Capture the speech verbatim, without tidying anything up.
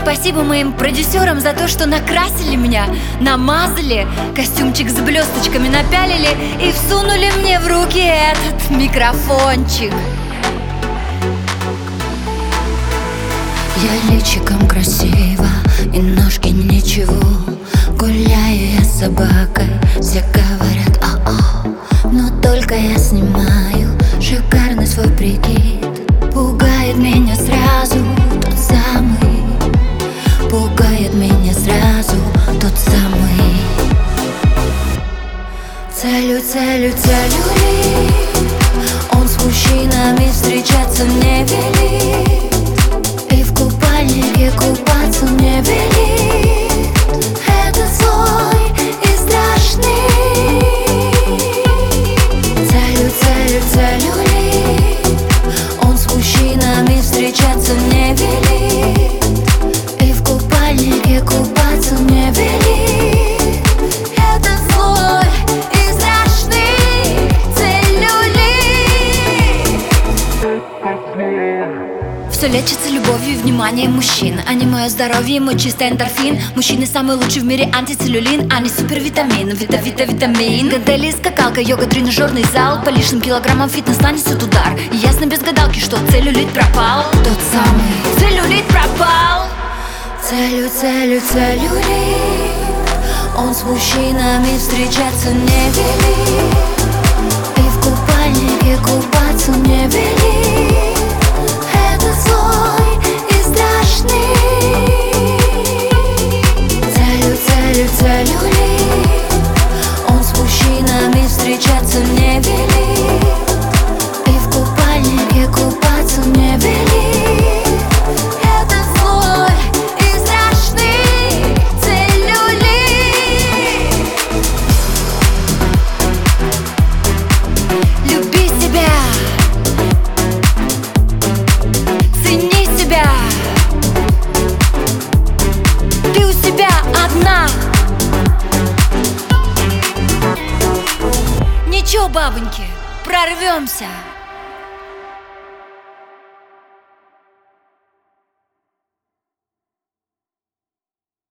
спасибо моим продюсерам за то, что накрасили меня, намазали, костюмчик с блесточками напялили и всунули мне в руки этот микрофончик. Я личиком красиво и ножки ничего. Гуляю я с собакой, все говорят о-о. Но только я снимаю шикарный свой прикид. Пугает меня сразу тот самый, пугает меня сразу тот самый. Целю, целю, целлюлит. Он с мужчинами встречаться не велит, и в купальнике купаться не велит. Это злой и страшный. Целю, целю, целлюлит. Он с мужчинами встречаться не велит, и в купальнике купаться не велит. Это злой и страшный целлюлит. Все лечится любовью и вниманием мужчин, а не мое здоровье и мой чистый эндорфин. Мужчины самый лучший в мире антицеллюлин, а не супервитамин, вита-вита-витамин. Гантели, скакалка, йога, тренажерный зал. По лишним килограммам фитнес нанесет удар. И ясно без гадалки, что целлюлит пропал. Тот самый Целлюлит пропал. Целю, целю, целлюлит. Он с мужчинами встречаться не велит, и в купальнике купаться не велит. Это злой и страшный. Целю, целю, целлюлит. Он с мужчинами встречаться не велит, и в купальнике купаться не велит. Это злой и страшный целлюлит. Люби себя, цени себя. Ты у себя одна. Ничего, бабоньки, прорвемся.